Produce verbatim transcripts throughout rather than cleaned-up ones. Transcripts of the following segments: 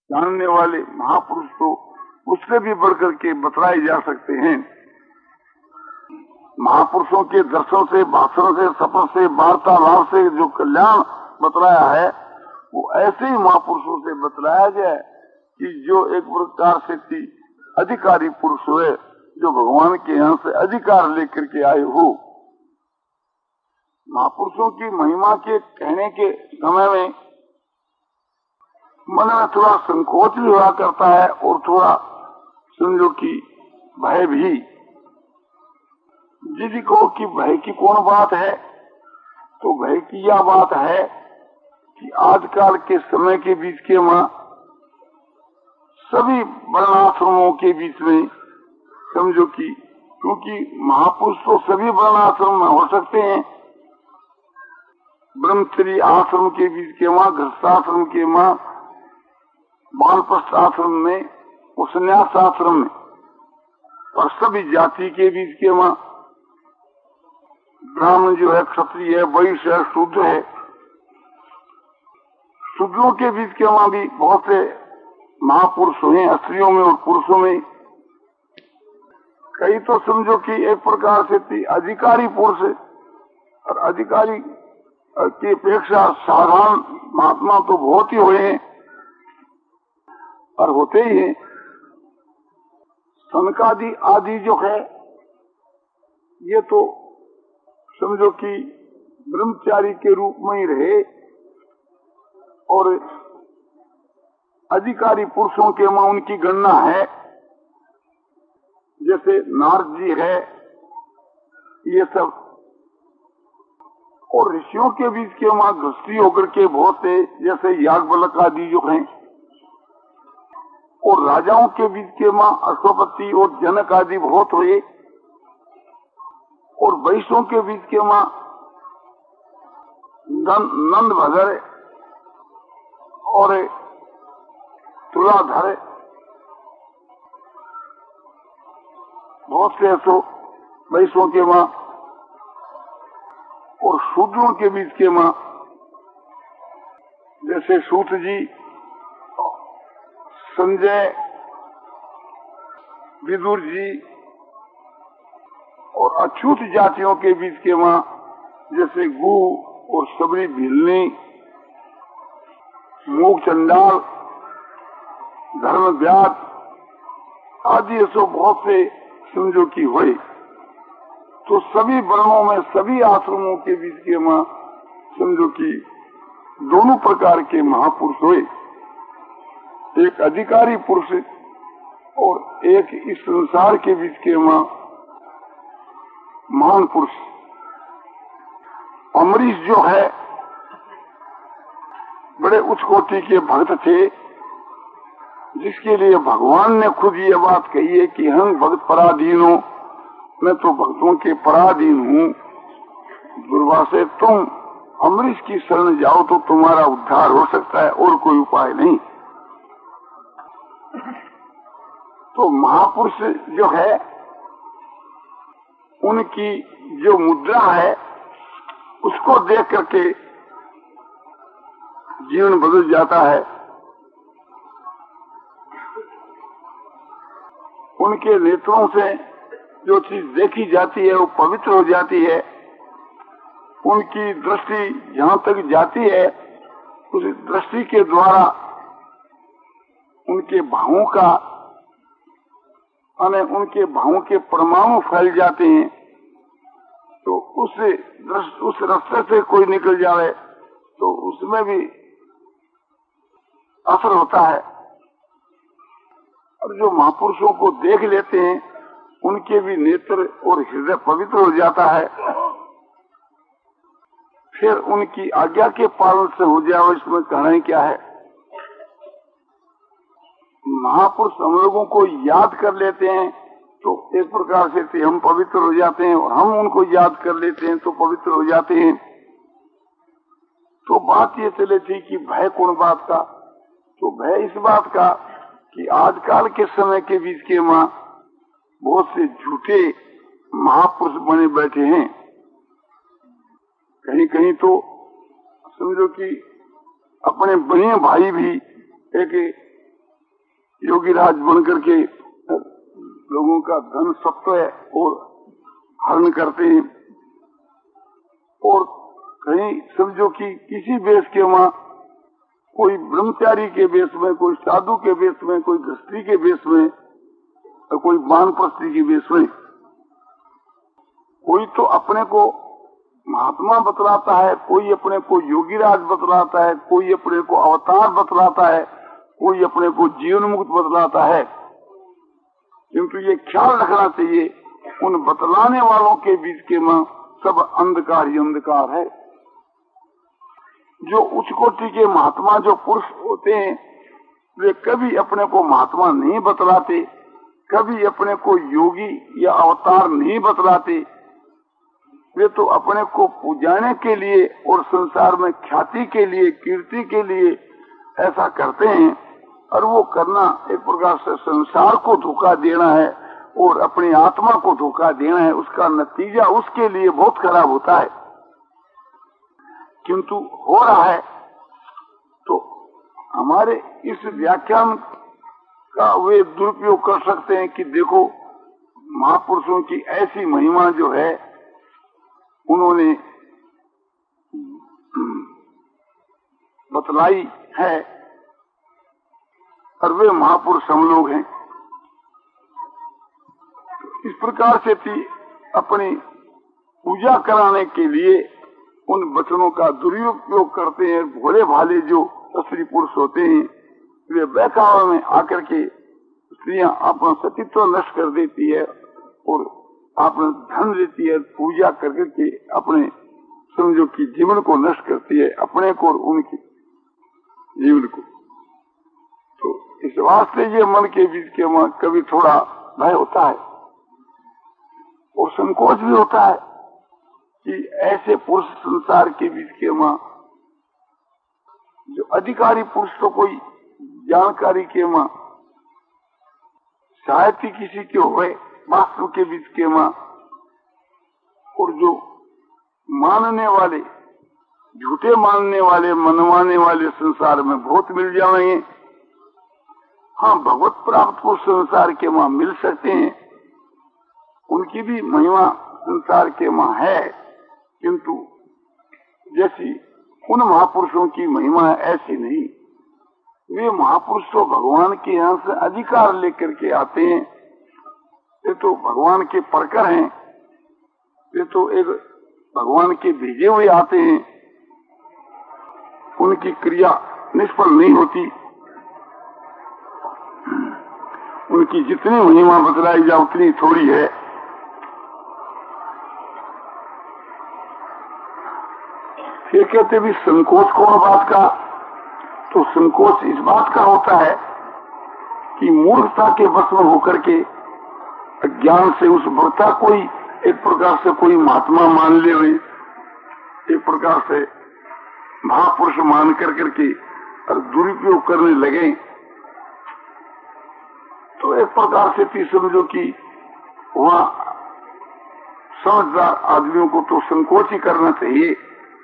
जानने वाले महापुरुष तो उससे भी बढ़कर के बतलाए जा सकते हैं। महापुरुषों के दर्शन से, भाषण से, सफर से, वार्तालाप से जो कल्याण बतलाया है वो ऐसे ही महापुरुषों से बतलाया जाए कि जो एक प्रकार से थी अधिकारी पुरुष हुए, जो भगवान के यहाँ से अधिकार लेकर के आए हो। महापुरुषों की महिमा के कहने के समय में मन में थोड़ा संकोच भी हुआ करता है और थोड़ा समझो कि भय भी। यदि कहो कि भय की कौन बात है, तो भय की यह बात है कि आजकल के समय के बीच के मां सभी वर्णाश्रमों के बीच में समझो कि, क्योंकि महापुरुष तो सभी वर्णाश्रम में हो सकते हैं, ब्रह्मचर्य आश्रम के बीच के मां, गृहस्थाश्रम के मां, बानप्रस्थ आश्रम में, संन्यास आश्रम में, और सभी जाति के बीच के मां, ब्राह्मण जो है, क्षत्रिय है, वैश्य है, शूद्र है, शूद्रों के बीच के मां भी बहुत से महापुरुष हुए, स्त्रियों में और पुरुषों में। कई तो समझो कि एक प्रकार से अधिकारी पुरुष और अधिकारी की अपेक्षा साधारण महात्मा तो बहुत ही हुए हैं और होते ही हैं। सनकादि आदि जो है ये तो समझो कि ब्रह्मचारी के रूप में ही रहे और अधिकारी पुरुषों के में उनकी गणना है। जैसे नारद जी है, ये सब, और ऋषियों के बीच के मां गृहस्थी होकर के बहुत से, जैसे याज्ञवल्क्य आदि जो हैं, और राजाओं के बीच के मां अश्वपति और जनक आदि बहुत हुए, और वैश्यों के बीच के मां नंद भद्र और तुलाधर, बहुत से ऐसो वैश्यों के मां, और शूद्रों के बीच के मां जैसे सूत जी, संजय, विदुर जी, और अछूत जातियों के बीच के मां जैसे गु और सबरी भिलनी, मूक चंडाल, धर्म व्याध आदि ऐसो बहुत से समझो की हुए। तो सभी वर्णों में, सभी आश्रमों के बीच के मां समझो कि दोनों प्रकार के महापुरुष हुए, एक अधिकारी पुरुष और एक इस संसार के बीच के मां महान पुरुष। अमरीश जो है बड़े उच्च कोटि के भक्त थे, जिसके लिए भगवान ने खुद ये बात कही है कि हम भक्त पराधीन हो, मैं तो भक्तों के पराधीन हूँ। दुर्वासे तुम अमरीश की शरण जाओ तो तुम्हारा उद्धार हो सकता है, और कोई उपाय नहीं। तो महापुरुष जो है उनकी जो मुद्रा है उसको देख करके जीवन बदल जाता है। उनके नेत्रों से जो चीज देखी जाती है वो पवित्र हो जाती है। उनकी दृष्टि जहाँ तक जाती है उस दृष्टि के द्वारा उनके भावों का, यानी उनके भावों के परमाणु फैल जाते हैं। तो उस उस रास्ते से कोई निकल जाए तो उसमें भी असर होता है। और जो महापुरुषों को देख लेते हैं उनके भी नेत्र और हृदय पवित्र हो जाता है। फिर उनकी आज्ञा के पालन से हो जाए, इसमें कहना क्या है। महापुरुष हम लोगों को याद कर लेते हैं तो एक प्रकार से हम पवित्र हो जाते हैं, और हम उनको याद कर लेते हैं तो पवित्र हो जाते हैं। तो बात ये चले थी कि भय कौन बात का, तो भय इस बात का कि आजकल के समय के बीच के मां बहुत से झूठे महापुरुष बने बैठे हैं। कहीं कहीं तो समझो कि अपने बड़े भाई भी एक योगी राज बन करके लोगों का धन सत्व और हरण करते हैं। और कहीं समझो कि किसी वेश के वहां कोई ब्रह्मचारी के वेश में, कोई साधु के वेश में, कोई गृहस्थी के वेश में, कोई वानप्रस्थी के वेश में, कोई तो अपने को महात्मा बतलाता है, कोई अपने को योगीराज बतलाता है, कोई अपने को अवतार बतलाता है, कोई अपने को जीवन मुक्त बतलाता है। किंतु ये ख्याल रखना चाहिए, उन बतलाने वालों के बीच के में सब अंधकार ही अंधकार है। जो उच्च कोटि के महात्मा जो पुरुष होते हैं, वे कभी अपने को महात्मा नहीं बतलाते, कभी अपने को योगी या अवतार नहीं बतलाते। वे तो अपने को पूजाने के लिए और संसार में ख्याति के लिए, कीर्ति के लिए ऐसा करते हैं। और वो करना एक प्रकार से संसार को धोखा देना है और अपनी आत्मा को धोखा देना है। उसका नतीजा उसके लिए बहुत खराब होता है। किंतु हो रहा है तो हमारे इस व्याख्यान का वे दुरुपयोग कर सकते हैं कि देखो महापुरुषों की ऐसी महिमा जो है उन्होंने बतलाई है और वे महापुरुष हम लोग हैं। इस प्रकार से भी अपनी पूजा कराने के लिए उन वचनों का दुरुपयोग करते हैं। भोले भाले जो स्त्री पुरुष होते हैं, वे बहकावे में आकर के स्त्रियां अपना सतीत्व नष्ट कर देती है और अपना धन देती है, पूजा करके के अपने समझो कि जीवन को नष्ट करती है, अपने को और उनकी जीवन को। तो इस वास्ते ये मन के बीच के वहां कभी थोड़ा भय होता है और संकोच भी होता है कि ऐसे पुरुष संसार के बीच के वहां जो अधिकारी पुरुष तो कोई जानकारी के वहां साहित्य किसी के हुए वास्तव के बीच के वहां, और जो मानने वाले झूठे मानने वाले मनवाने वाले संसार में बहुत मिल जाएंगे। हाँ, भगवत प्राप्त पुरुष संसार के वहां मिल सकते हैं, उनकी भी महिमा संसार के वहां है, किंतु जैसी उन महापुरुषों की महिमा है ऐसी नहीं। वे महापुरुष तो भगवान के यहाँ से अधिकार लेकर के आते हैं। वे तो भगवान के परकर हैं, वे तो एक भगवान के भेजे हुए आते हैं। उनकी क्रिया निष्फल नहीं होती। उनकी जितनी महिमा बतलाई जाए उतनी थोड़ी है। फिर कहते भी संकोच कौन बात का, तो संकोच इस बात का होता है कि मूर्खता के वश में होकर के अज्ञान से उस वक्ता कोई एक प्रकार से कोई महात्मा मान ले, एक प्रकार से महापुरुष मान कर करके और दुरुपयोग करने लगे। तो एक प्रकार से भी समझो कि वहां समझदार आदमियों को तो संकोच ही करना चाहिए।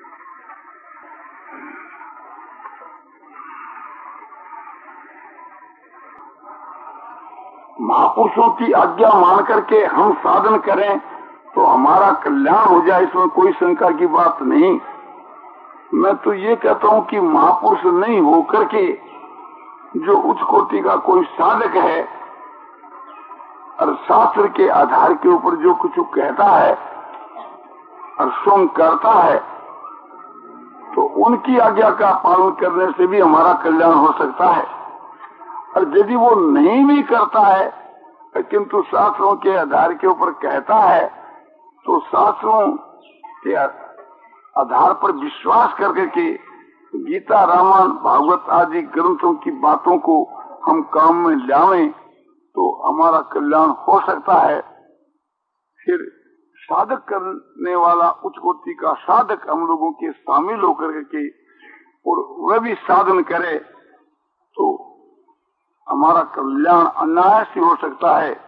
महापुरुषों की आज्ञा मान करके हम साधन करें तो हमारा कल्याण हो जाए, इसमें कोई शंका की बात नहीं। मैं तो ये कहता हूँ कि महापुरुष नहीं होकर के जो उच्च कोटि का कोई साधक है और शास्त्र के आधार के ऊपर जो कुछ कहता है और स्वयं करता है, तो उनकी आज्ञा का पालन करने से भी हमारा कल्याण हो सकता है। और यदि वो नहीं भी करता है किंतु शास्त्रों के आधार के ऊपर कहता है, तो शास्त्रों के आधार पर विश्वास करके के गीता, रामायण, भागवत आदि ग्रंथों की बातों को हम काम में लावें तो हमारा कल्याण हो सकता है। फिर साधक करने वाला उच्च कोटि का साधक हम लोगों के शामिल होकर के और वह भी साधन करे तो हमारा कल्याण अनायास ही हो सकता है।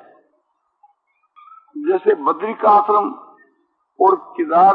जैसे बद्री का आश्रम और केदार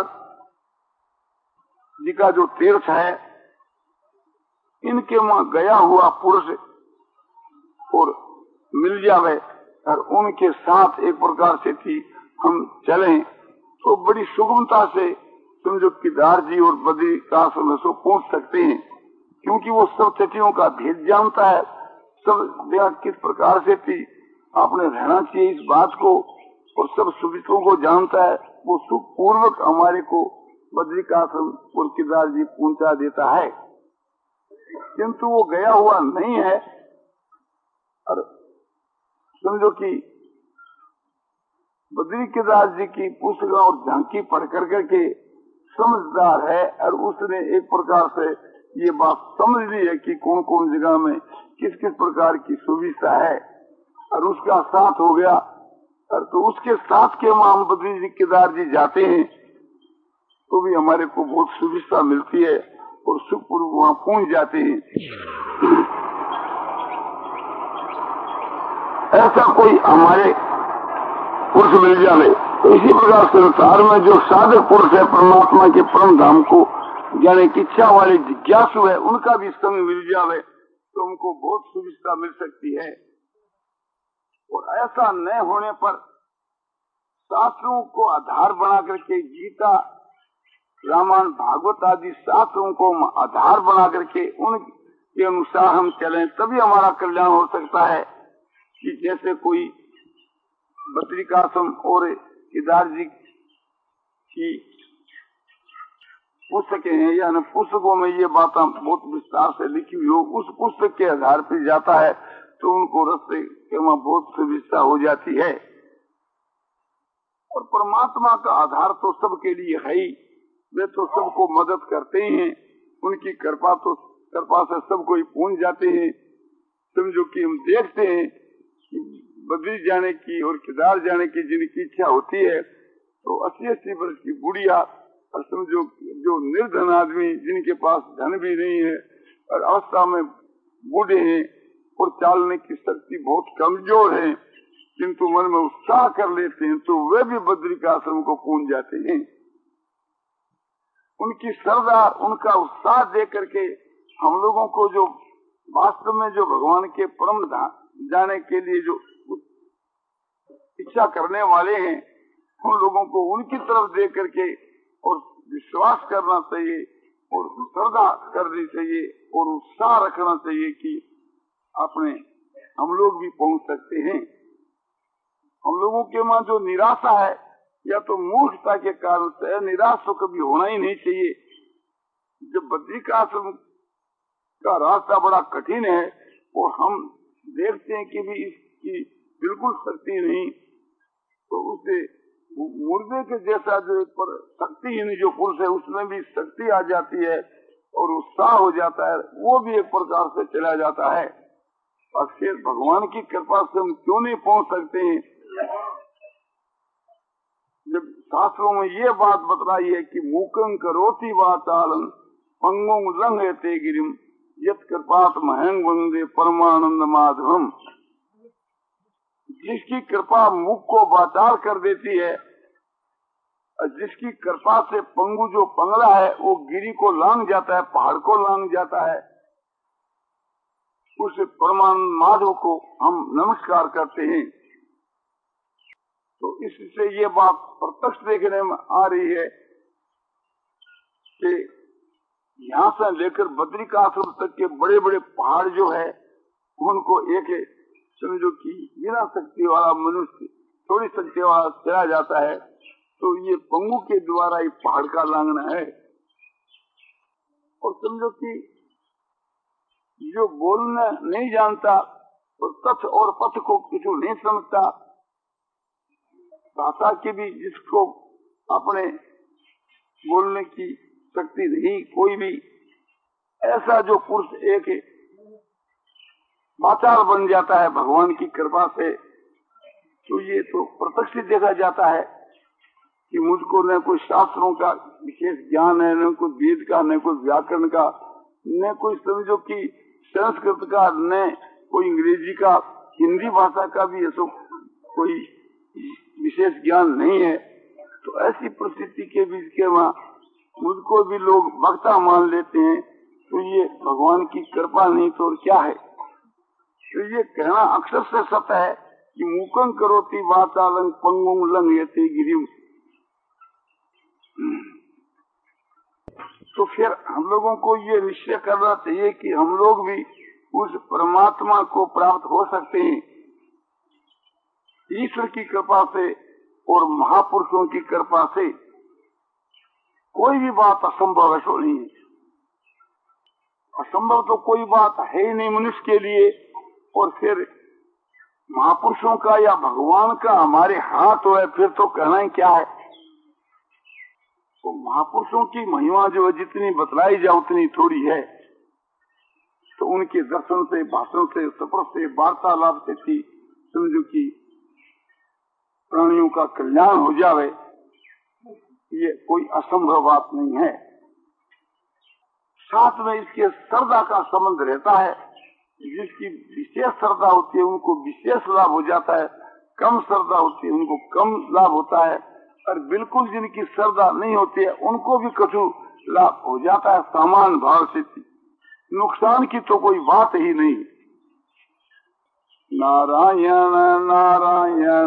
जी का जो तीर्थ है, इनके वहां गया हुआ पुरुष और मिल जावे और उनके साथ एक प्रकार से थी हम चलें तो बड़ी सुगमता से समझो केदार जी और बद्री का सो पहुंच सकते हैं, क्योंकि वो सब तिथियों का भेद जानता है, सब जगह किस प्रकार से थी आपने रहना चाहिए इस बात को, और सब सुविधाओं को जानता है। वो सुख पूर्वक हमारे को बद्रिकाश्रम और केदार जी पहुंचा देता है, किंतु वो गया हुआ नहीं है। और समझो कि बद्री केदार जी की पुस्तक और झांकी पढ़ कर करके समझदार है और उसने एक प्रकार से ये बात समझ ली है कि कौन कौन जगह में किस किस प्रकार की सुविधा है, और उसका साथ हो गया। और तो उसके साथ के हम बद्री जी केदार जी जाते हैं तो भी हमारे को बहुत सुविधा मिलती है और सुखपूर्वक वहाँ पहुंच जाते हैं। ऐसा कोई हमारे पुरुष मिल जाए तो इसी प्रकार संसार में जो साधक पुरुष है परमात्मा के परम धाम को जाने की इच्छा वाले जिज्ञासु है, उनका भी संग मिल जाए तो हमको बहुत सुविधा मिल सकती है। और ऐसा न होने पर शास्त्रों को आधार बना करके गीता रामायण भागवत आदि शास्त्रों को आधार बना करके उनके अनुसार हम चलें तभी हमारा कल्याण हो सकता है। कि जैसे कोई बद्रिकाश्रम और केदार जी की पुस्तकें हैं या पुस्तकों में ये बात बहुत विस्तार से लिखी हुई हो, उस पुस्तक के आधार पर जाता है तो उनको रास्ते के वहाँ बहुत सुविधा हो जाती है। और परमात्मा का आधार तो सबके लिए है ही, वे तो सबको मदद करते हैं, उनकी कृपा तो कृपा से सब कोई पहुंच जाते हैं। समझो कि हम देखते हैं कि बद्री जाने की और केदार जाने की जिनकी इच्छा होती है तो अस्सी अस्सी वर्ष की बुढ़िया और समझो जो निर्धन आदमी जिनके पास धन भी नहीं है और अवस्था में बूढ़े हैं और चालने की शक्ति बहुत कमजोर है, किंतु मन में उत्साह कर लेते हैं तो वे भी बद्रिकाश्रम को पहुंच जाते हैं। उनकी श्रद्धा उनका उत्साह देख करके हम लोगों को जो वास्तव में जो भगवान के परम जाने के लिए जो इच्छा करने वाले हैं उन लोगों को उनकी तरफ देख करके और विश्वास करना चाहिए और श्रद्धा करनी चाहिए और उत्साह रखना चाहिए कि अपने हम लोग भी पहुंच सकते हैं। हम लोगों के वहां जो निराशा है या तो मूर्खता के कारण से, निराश तो कभी होना ही नहीं चाहिए। जब बद्रिकाश्रम का रास्ता बड़ा कठिन है और हम देखते हैं कि भी इसकी बिल्कुल शक्ति नहीं, तो उसे मुर्दे के जैसा जो एक पर शक्तिहीन जो पुरुष है उसमें भी शक्ति आ जाती है और उत्साह हो जाता है, वो भी एक प्रकार से चला जाता है। और फिर भगवान की कृपा से हम क्यों नहीं पहुंच सकते हैं? जब शास्त्रों में ये बात बतलाई है कि मूकं करोति वाचालं पंगुं लंघयते गिरिम यत् कृपात महंग वंदे परमानंद माधवम। जिसकी कृपा मुख को वाचाल कर देती है और जिसकी कृपा से पंगु जो पंगला है वो गिरी को लांग जाता है, पहाड़ को लांग जाता है, उस परमानंद माधव को हम नमस्कार करते हैं। तो इससे ये बात प्रत्यक्ष देखने में आ रही है कि यहाँ से लेकर बद्रिकाश्रम तक के बड़े बड़े पहाड़ जो है उनको एक समझो कि बिना शक्ति वाला मनुष्य थोड़ी शक्ति वाला चला जाता है, तो ये पंगु के द्वारा ही पहाड़ का लांघना है। और समझो कि जो बोलना नहीं जानता और तथ और पथ को कुछ नहीं समझता, भाषा की भी जिसको अपने बोलने की शक्ति नहीं, कोई भी ऐसा जो पुरुष एक वाचाल बन जाता है भगवान की कृपा से, तो ये तो प्रत्यक्ष देखा जाता है कि मुझको न कोई शास्त्रों का विशेष ज्ञान है, न कोई वेद का, न कोई व्याकरण का, न कोई समझो कि संस्कृत का, न कोई अंग्रेजी का, हिंदी भाषा का भी ऐसा कोई विशेष ज्ञान नहीं है। तो ऐसी परिस्थिति के बीच के वहाँ मुझको भी लोग वक्ता मान लेते हैं, तो ये भगवान की कृपा नहीं तो और क्या है। तो ये कहना अक्षर से सत्य है कि मूकं करोति वाचालं पंगुं लंघयते गिरिम। तो फिर हम लोगों को ये निश्चय करना चाहिए कि हम लोग भी उस परमात्मा को प्राप्त हो सकते हैं ईश्वर की कृपा से और महापुरुषों की कृपा से। कोई भी बात असंभव है नहीं है। असंभव तो कोई बात है ही नहीं मनुष्य के लिए। और फिर महापुरुषों का या भगवान का हमारे हाथ हो है फिर तो कहना ही क्या है। तो महापुरुषों की महिमा जो है जितनी बतलाई जाए उतनी थोड़ी है। तो उनके दर्शन से, भाषण से, सफर से, वार्तालाप से थी समझो कि प्राणियों का कल्याण हो जावे, ये कोई असंभव बात नहीं है। साथ में इसके श्रद्धा का संबंध रहता है। जिसकी विशेष श्रद्धा होती है उनको विशेष लाभ हो जाता है, कम श्रद्धा होती है उनको कम लाभ होता है, और बिल्कुल जिनकी श्रद्धा नहीं होती है उनको भी कछु लाभ हो जाता है। समान भाव से नुकसान की तो कोई बात ही नहीं। नारायण नारायण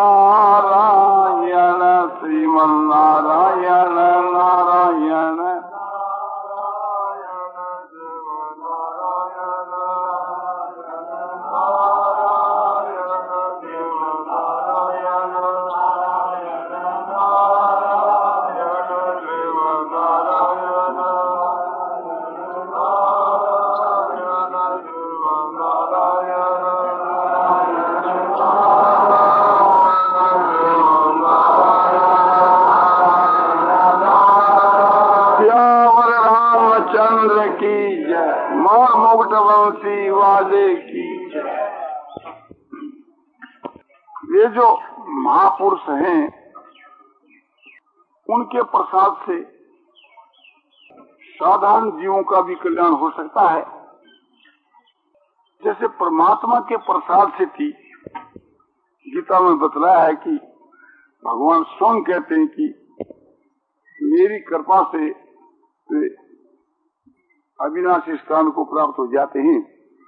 नारायण श्रीमन नारायण नारायण ये जो महापुरुष हैं उनके प्रसाद से साधारण जीवों का भी कल्याण हो सकता है। जैसे परमात्मा के प्रसाद से थी, गीता में बतलाया है कि भगवान स्वयं कहते हैं कि मेरी कृपा से अविनाशी स्थान को प्राप्त हो जाते हैं।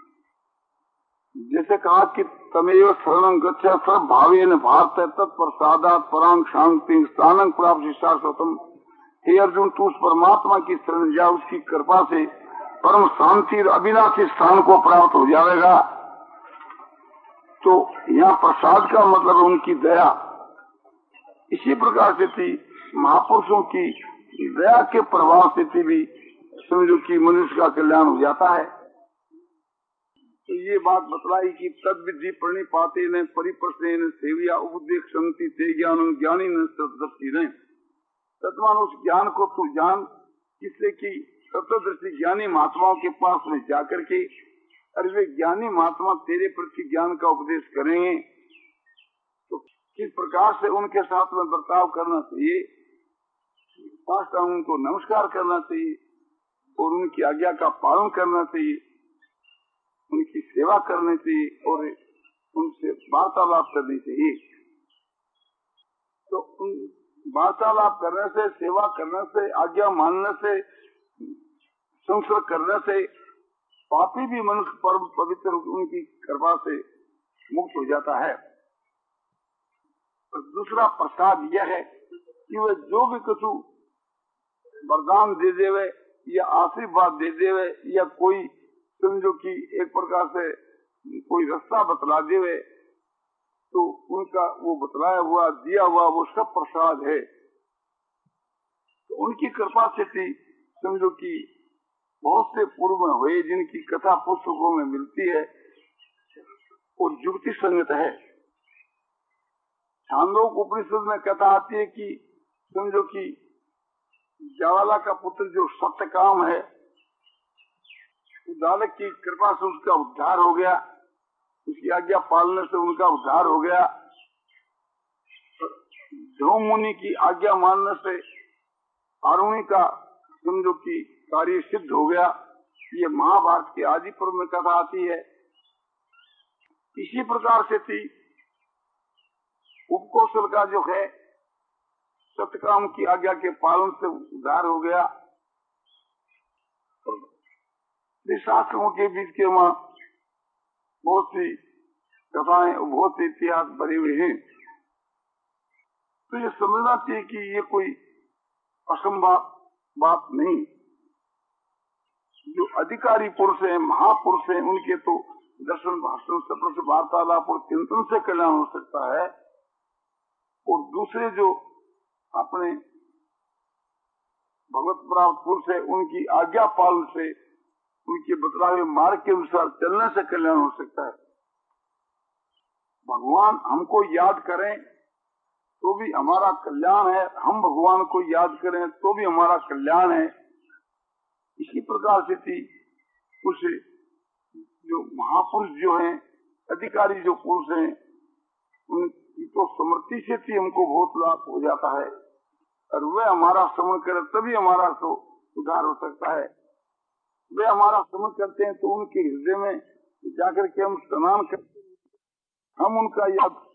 जैसे कहा कि तमेव शरणं गच्छ सब भावेन भारत तत्प्रसादात् परां शांति स्थानं प्राप्त शाश्वतम। हे अर्जुन, तू उस परमात्मा की शरण जा, उसकी कृपा से परम शांति अविनाशी स्थान को प्राप्त हो जाएगा। तो यहाँ प्रसाद का मतलब उनकी दया। इसी प्रकार से थी महापुरुषों की दया के प्रभाव से थी भी समझो कि मनुष्य का कल्याण हो जाता है। तो ये बात बतलाई कि तद विधि प्रणिपाते न परिप्रश्न सेविया उपदेश संति ते ज्ञान ज्ञानी न सदृष्टि न। तत्मान उस ज्ञान को तू जान, जिससे कि तत्वदर्शी ज्ञानी महात्माओं के पास में जाकर के अरे वे ज्ञानी महात्मा तेरे प्रति ज्ञान का उपदेश करेंगे तो किस प्रकार से उनके साथ में बर्ताव करना चाहिए, साष्टांग उनको नमस्कार करना चाहिए और उनकी आज्ञा का पालन करना चाहिए, उनकी सेवा करनी चाहिए और उनसे वार्तालाप करनी चाहिए। तो उन वार्तालाप करने से, सेवा करने से, आज्ञा मानने से, संसर्ग करने से पापी भी मनुष्य परम पवित्र उनकी कृपा से मुक्त हो जाता है। और दूसरा प्रसाद यह है कि वह जो भी कुछ वरदान दे देवे या आशीर्वाद दे देवे या कोई समझो कि एक प्रकार से कोई रास्ता बतला देवे तो उनका वो बतलाया हुआ दिया हुआ वो सब प्रसाद है। तो उनकी कृपा से थी समझो कि बहुत से पूर्व में हुए जिनकी कथा पुस्तकों में मिलती है और युक्ति संगत है। छांदोग उपनिषद में कथा आती है कि समझो कि ज्वाला का पुत्र जो सत्यकाम है, बालक की कृपा से उसका उद्धार हो गया, उसकी आज्ञा पालने से उनका उद्धार हो गया। ध्रुव मुनि की आज्ञा मानने से आरुणी का समझो कि कार्य सिद्ध हो गया। ये महाभारत के आदि पर्व में कथा आती है। इसी प्रकार से थी उपकौशल का जो है सत्यकाम की आज्ञा के पालन से उद्धार हो गया। शास्त्रों के बीच के वहां बहुत सी कथाएं, बहुत से इतिहास भरे हुए हैं। तो ये समझना चाहिए कि ये कोई असंभव बात नहीं। जो अधिकारी पुरुष हैं, महापुरुष हैं, उनके तो दर्शन, भाषण, सत्र से वार्तालाप और चिंतन से कल्याण हो सकता है। और दूसरे जो अपने भगवत प्राप्त पुरुष है, उनकी आज्ञा पालन से, उनके बतलावे मार्ग के अनुसार चलने से कल्याण हो सकता है। भगवान हमको याद करें तो भी हमारा कल्याण है, हम भगवान को याद करें तो भी हमारा कल्याण है। इसी प्रकार से थी उस जो महापुरुष जो हैं, अधिकारी जो पुरुष हैं, उनकी तो समृद्धि से थी हमको बहुत लाभ हो जाता है। और वे हमारा श्रवण करें तभी हमारा तो सुधार हो सकता है। वे हमारा श्रवण करते हैं तो उनके हृदय में जाकर के हम स्नान करते हैं, हम उनका याद